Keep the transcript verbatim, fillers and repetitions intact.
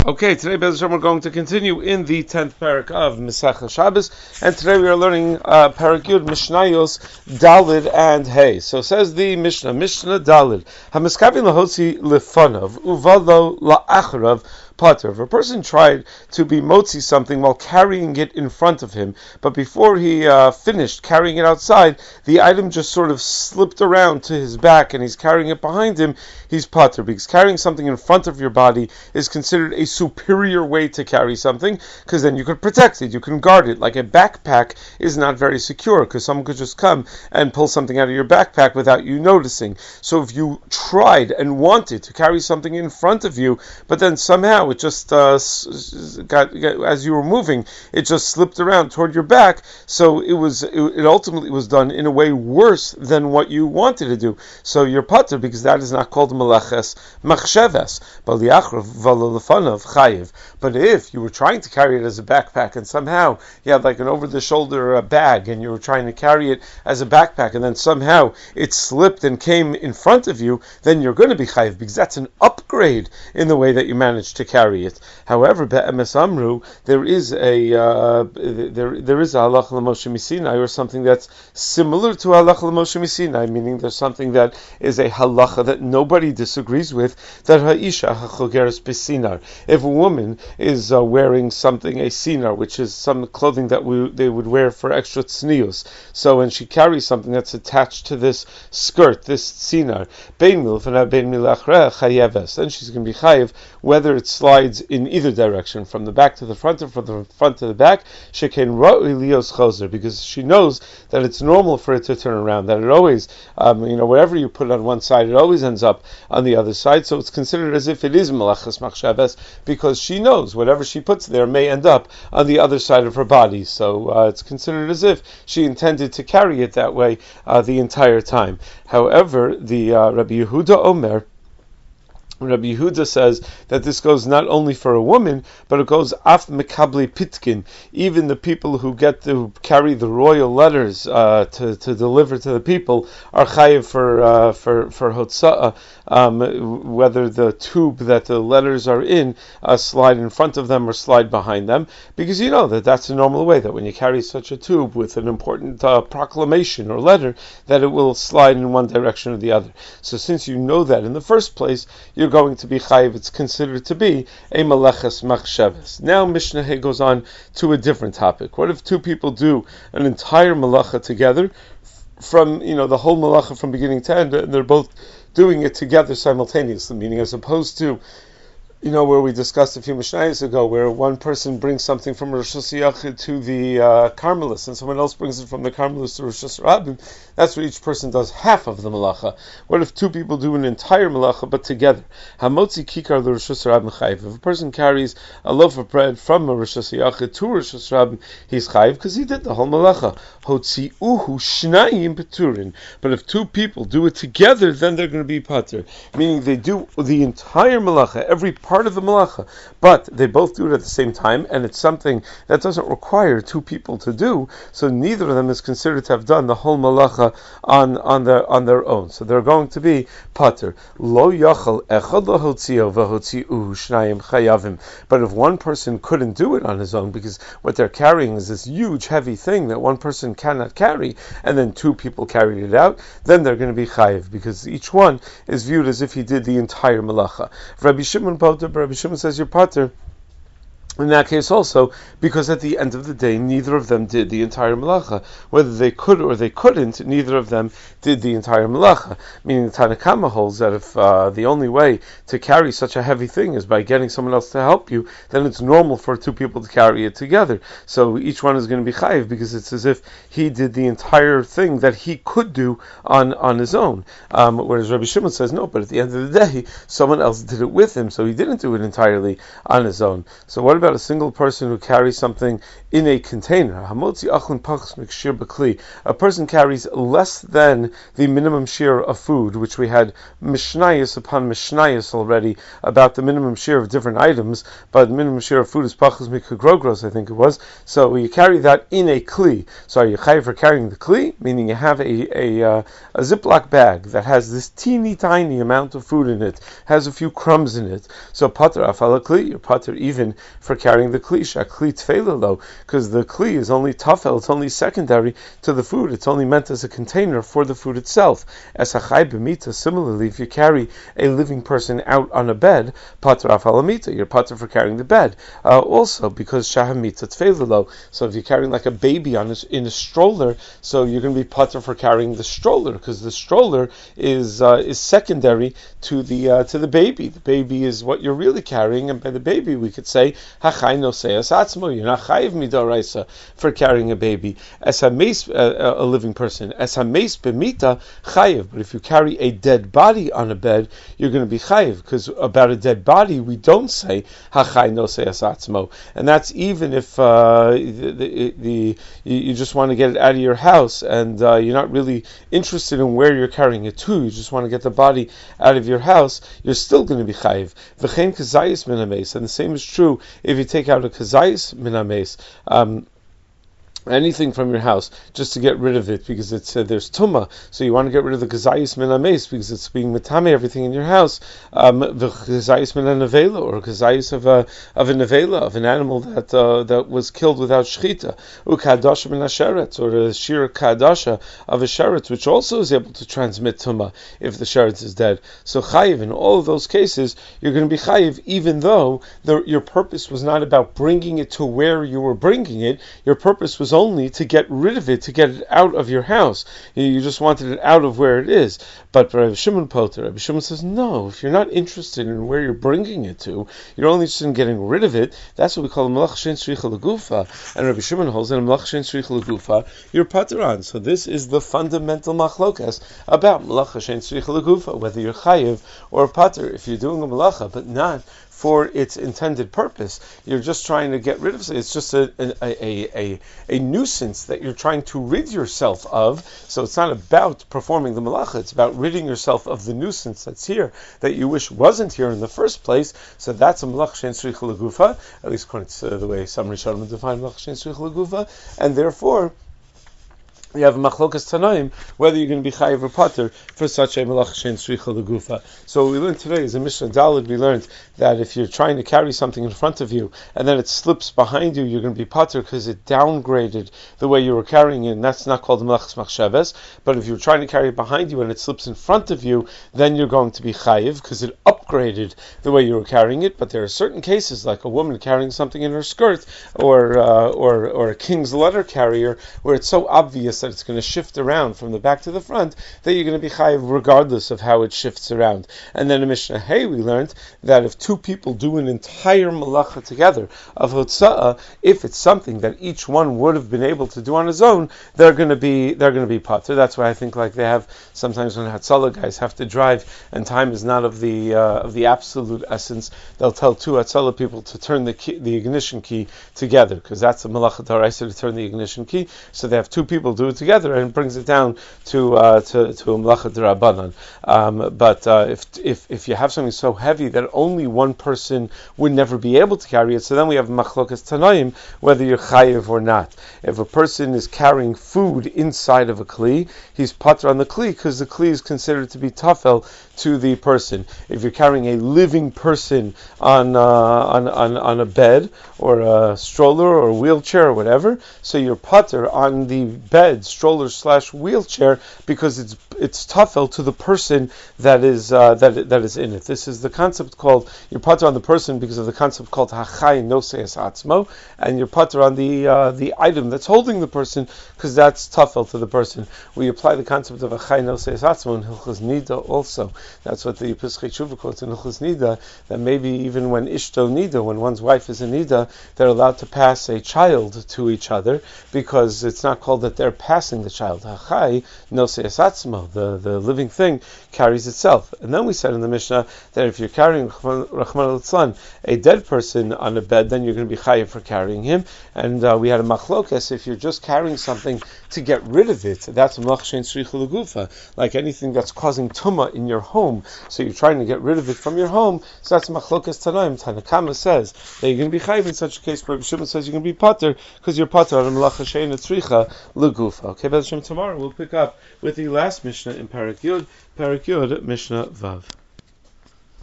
Okay, today, Be'ez Hashem, we're going to continue in the tenth parak of Mesachah Shabbos, and today we are learning uh, parak Yud, Mishnayos, Dalid, and Hey. So says the Mishnah, Mishnah Dalid, HaMiskavin lahotzi lefanav, uvalo la'acharav, Potter. If a person tried to be motzi something while carrying it in front of him, but before he uh, finished carrying it outside, the item just sort of slipped around to his back and he's carrying it behind him, he's Potter. Because carrying something in front of your body is considered a superior way to carry something, because then you could protect it, you can guard it. Like a backpack is not very secure, because someone could just come and pull something out of your backpack without you noticing. So if you tried and wanted to carry something in front of you, but then somehow it just uh, got, got as you were moving, it just slipped around toward your back. So it was it, it ultimately was done in a way worse than what you wanted to do. So you're Potter, because that is not called melaches machsheves. But if you were trying to carry it as a backpack and somehow you had like an over-the-shoulder uh, bag and you were trying to carry it as a backpack and then somehow it slipped and came in front of you, then you're going to be chayiv, because that's an upgrade in the way that you managed to carry it. However, be'emes amru, there is a uh, there there is a halacha l'Moshe Misinai, or something that's similar to halacha l'Moshe Misinai, meaning there's something that is a halacha that nobody disagrees with, that ha'isha ha'chogeres b'sinar. If a woman is uh, wearing something, a sinar, which is some clothing that we, they would wear for extra tznius, so when she carries something that's attached to this skirt, this sinar, bein milfana bein milachre chayeves, then she's going to be chayev whether it slides in either direction, from the back to the front or from the front to the back, sheken ro'i lios chozer, because she knows that it's normal for it to turn around, that it always, um, you know, whatever you put on one side, it always ends up on the other side, so it's considered as if it is melachas machshavas, because she knows whatever she puts there may end up on the other side of her body, so uh, it's considered as if she intended to carry it that way uh, the entire time. However, the uh, Rabbi Yehuda Omer, Rabbi Yehuda says that this goes not only for a woman, but it goes af mekabli pitkin. Even the people who get to carry the royal letters uh, to, to deliver to the people are chayiv for uh, for for hotza'ah, um, whether the tube that the letters are in uh, slide in front of them or slide behind them, because you know that that's a normal way, that when you carry such a tube with an important uh, proclamation or letter, that it will slide in one direction or the other. So since you know that in the first place, you're going to be chayiv. It's considered to be a meleches machshavas. Now Mishnah Hay goes on to a different topic. What if two people do an entire malacha together, from, you know, the whole malacha from beginning to end, and they're both doing it together simultaneously, meaning as opposed to, you know, where we discussed a few Mishnayos ago, where one person brings something from Rosh Hashanah to the uh, Carmelists, and someone else brings it from the Carmelists to Rosh Hashanah. That's where each person does half of the malacha. What if two people do an entire malacha, but together? Hamotzi kikar l'Rosh Hashanah chayiv. If a person carries a loaf of bread from a Rosh Hashanah to Rosh Hashanah, he's chayiv because he did the whole malacha. Hotzi uhu shnayim peturin. But if two people do it together, then they're going to be pater, meaning they do the entire malacha, every part of the malacha, but they both do it at the same time, and it's something that doesn't require two people to do, so neither of them is considered to have done the whole malacha on on their on their own. So they're going to be pater. Lo yachal echad lahotzio v'hotziu shnayim chayavim. But if one person couldn't do it on his own, because what they're carrying is this huge heavy thing that one person cannot carry, and then two people carried it out, then they're going to be chayiv, because each one is viewed as if he did the entire malacha. Rabbi Shimon But Rabbi Shimon says you're pater in that case also, because at the end of the day, neither of them did the entire malacha. Whether they could or they couldn't, neither of them did the entire malacha. Meaning the Tanna Kama holds that if uh, the only way to carry such a heavy thing is by getting someone else to help you, then it's normal for two people to carry it together. So each one is going to be chayiv, because it's as if he did the entire thing that he could do on, on his own. Um, whereas Rabbi Shimon says no, but at the end of the day, someone else did it with him, so he didn't do it entirely on his own. So what about about a single person who carries something in a container. A person carries less than the minimum share of food, which we had mishnayos upon mishnayos already about the minimum share of different items, but the minimum share of food is pachas mikagrogros, I think it was. So you carry that in a kli. So are you chayiv for carrying the kli? Meaning you have a a, uh, a Ziploc bag that has this teeny tiny amount of food in it, has a few crumbs in it. So pater afala kli, you're pater even for carrying the kli. Shakli tfeila lo, because the kli is only tafel, it's only secondary to the food. It's only meant as a container for the food itself. As hachai b'mita, similarly, if you carry a living person out on a bed, pater afala mita, you're pater for carrying the bed. Uh, also, because shahamita tfeila lo, so if you're carrying like a baby on a, in a stroller, so you're going to be pater for carrying the stroller, because the stroller is uh, is secondary to the uh, to the baby. The baby is what you're really carrying, and by the baby we could say hachai noseas atzmo. You're not chayiv midoraisa for carrying a baby as a meis, uh, a living person. As a meis b'mita chayiv. But if you carry a dead body on a bed, you're going to be chayiv, because about a dead body we don't say hachai noseas atzmo, and that's even if uh, the, the, the you just want to get it out of your house and uh, you're not really interested in where you're carrying it to. You just want to get the body out of your house. You're still going to be chayiv. V'chein kazayis min hameis, and the same is true if you take out a kazayis min hameis. Um, anything from your house, just to get rid of it, because it's uh, there's tumah, so you want to get rid of the kazayis min hameis because it's being metame everything in your house. Um, the kazayis min nevela, or kazayis of a of a nevela, of an animal that uh, that was killed without shchita, ukadasha min hasheret, or a shir kadasha of a sheret, which also is able to transmit tumah if the sheret is dead. So chayiv in all of those cases, you're going to be chayiv, even though the, your purpose was not about bringing it to where you were bringing it. Your purpose was only to get rid of it, to get it out of your house. You just wanted it out of where it is. But Rabbi Shimon Poter, Rabbi Shimon says, no, if you're not interested in where you're bringing it to, you're only interested in getting rid of it, that's what we call melach shein tzricha legufa. And Rabbi Shimon holds that melach shein tzricha legufa, you're pater on. So this is the fundamental machlokas about melach shein tzricha legufa, whether you're chayiv or pater. If you're doing a melacha, but not for its intended purpose, you're just trying to get rid of it. It's just a, a, a, a, a nuisance that you're trying to rid yourself of. So it's not about performing the malacha, it's about ridding yourself of the nuisance that's here, that you wish wasn't here in the first place. So that's a malach shein tzricha legufa, at least according to the way some Rishonim define malach shein tzricha legufa, and therefore you have a machlokas tanaim whether you're going to be chayiv or pater for such a melach shein tzricha legufa. So what we learned today is in Mishnah Daled we learned that if you're trying to carry something in front of you and then it slips behind you, you're going to be pater because it downgraded the way you were carrying it, and that's not called melachas machshavas. But if you're trying to carry it behind you and it slips in front of you, then you're going to be chayiv because it upgraded the way you were carrying it. But there are certain cases, like a woman carrying something in her skirt, or uh, or or a king's letter carrier, where it's so obvious that it's going to shift around from the back to the front, that you're going to be chayiv regardless of how it shifts around. And then in Mishnah Hay we learned that if two people do an entire malacha together of hotza'ah, if it's something that each one would have been able to do on his own, they're going to be they're going to be pater. That's why I think like they have sometimes when Hatzalah guys have to drive and time is not of the uh, of the absolute essence, they'll tell two Hatzalah people to turn the key, the ignition key together, because that's the malacha d'oraisa to turn the ignition key. So they have two people do it together, and it brings it down to uh, to to a malacha d'Rabbanan. Um, but uh, if if if you have something so heavy that only one person would never be able to carry it, so then we have machlokas tanaim whether you're chayiv or not. If a person is carrying food inside of a kli, he's pater on the kli because the kli is considered to be tafel to the person. If you're carrying a living person on uh, on, on on a bed or a stroller or a wheelchair or whatever, so you're pater on the bed, stroller slash wheelchair, because it's it's tafel to the person that is uh, that that is in it. This is the concept called you're pater on the person because of the concept called hachai noseas atzmo, and you're pater on the uh, the item that's holding the person because that's tafel to the person. We apply the concept of hachai noseas atzmo in Hilchos Nida also. That's what the Pesachei Tshuva quotes in Hilchos Nida, that maybe even when ishto nida, when one's wife is in nida, they're allowed to pass a child to each other, because it's not called that they're passing the child. Hachai nosei esatzmo, the the living thing carries itself. And then we said in the Mishnah that if you're carrying Rachman al-Tzlan, a dead person on a bed, then you're going to be chayiv for carrying him. And uh, we had a machlokas, if you're just carrying something to get rid of it, that's a malach shein tzricha l'gufa, like anything that's causing tumah in your home, so you're trying to get rid of it from your home, so that's machlokas tanaim. Tanakama says that you're going to be chayiv in such a case, but Shimon says you're going to be pater, because you're pater on a malach shein tzricha l'gufa. Okay, but tomorrow we'll pick up with the last Mishnah in Parak Yud, Parak Yud, Mishnah Vav.